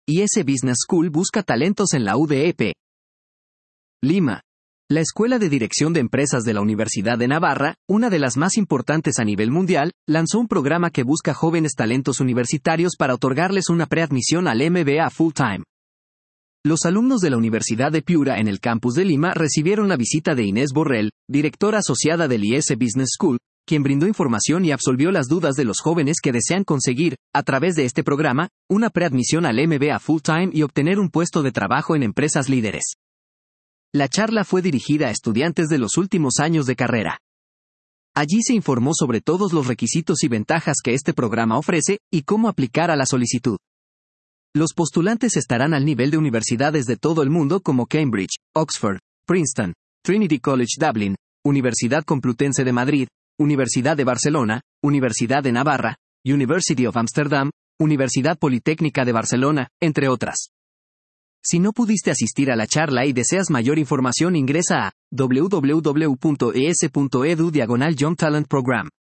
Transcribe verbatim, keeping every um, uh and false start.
I S Business School busca talentos en la U D E P. Lima. La Escuela de Dirección de Empresas de la Universidad de Navarra, una de las más importantes a nivel mundial, lanzó un programa que busca jóvenes talentos universitarios para otorgarles una preadmisión al M B A Full Time. Los alumnos de la Universidad de Piura en el campus de Lima recibieron la visita de Inés Borrell, directora asociada del I S Business School, quien brindó información y absolvió las dudas de los jóvenes que desean conseguir, a través de este programa, una preadmisión al M B A Full Time y obtener un puesto de trabajo en empresas líderes. La charla fue dirigida a estudiantes de los últimos años de carrera. Allí se informó sobre todos los requisitos y ventajas que este programa ofrece, y cómo aplicar a la solicitud. Los postulantes estarán al nivel de universidades de todo el mundo como Cambridge, Oxford, Princeton, Trinity College Dublin, Universidad Complutense de Madrid, Universidad de Barcelona, Universidad de Navarra, University of Amsterdam, Universidad Politécnica de Barcelona, entre otras. Si no pudiste asistir a la charla y deseas mayor información, ingresa a w w w punto e s punto e d u diagonal Young Talent Program.